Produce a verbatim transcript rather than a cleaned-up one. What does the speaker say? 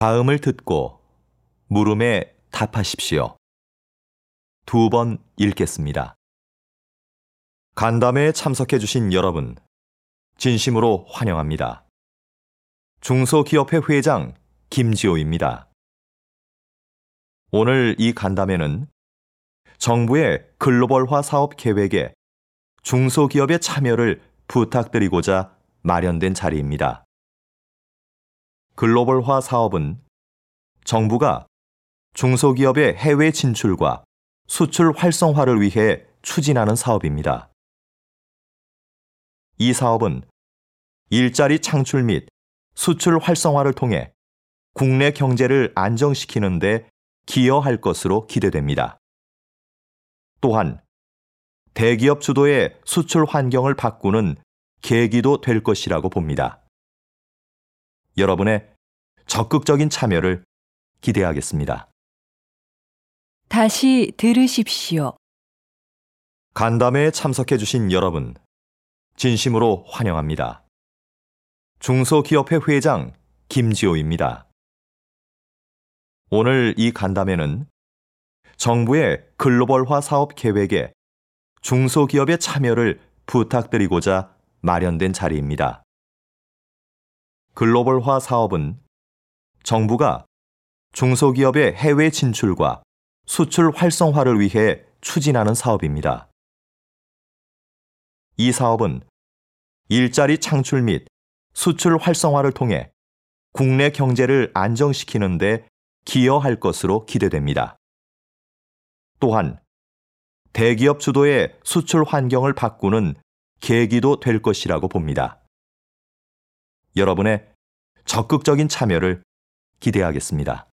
다음을 듣고 물음에 답하십시오. 두 번 읽겠습니다. 간담회에 참석해 주신 여러분, 진심으로 환영합니다. 중소기업회 회장 김지호입니다. 오늘 이 간담회는 정부의 글로벌화 사업 계획에 중소기업의 참여를 부탁드리고자 마련된 자리입니다. 글로벌화 사업은 정부가 중소기업의 해외 진출과 수출 활성화를 위해 추진하는 사업입니다. 이 사업은 일자리 창출 및 수출 활성화를 통해 국내 경제를 안정시키는 데 기여할 것으로 기대됩니다. 또한 대기업 주도의 수출 환경을 바꾸는 계기도 될 것이라고 봅니다. 여러분의 적극적인 참여를 기대하겠습니다. 다시 들으십시오. 간담회에 참석해 주신 여러분, 진심으로 환영합니다. 중소기업회 회장 김지호입니다. 오늘 이 간담회는 정부의 글로벌화 사업 계획에 중소기업의 참여를 부탁드리고자 마련된 자리입니다. 글로벌화 사업은 정부가 중소기업의 해외 진출과 수출 활성화를 위해 추진하는 사업입니다. 이 사업은 일자리 창출 및 수출 활성화를 통해 국내 경제를 안정시키는 데 기여할 것으로 기대됩니다. 또한 대기업 주도의 수출 환경을 바꾸는 계기도 될 것이라고 봅니다. 여러분의 적극적인 참여를 기대하겠습니다.